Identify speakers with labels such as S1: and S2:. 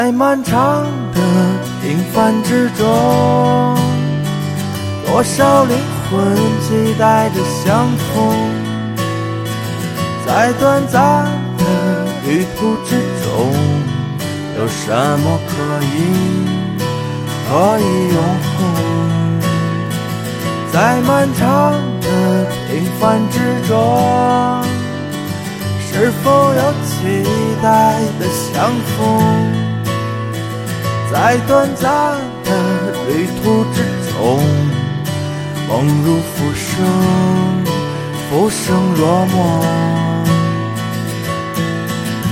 S1: 在漫长的平凡之中，多少灵魂期待着相逢，在短暂的旅途之中，有什么可以永恒？在漫长的平凡之中，是否有期待的相逢？在短暂的旅途之中，梦如浮生，浮生若梦。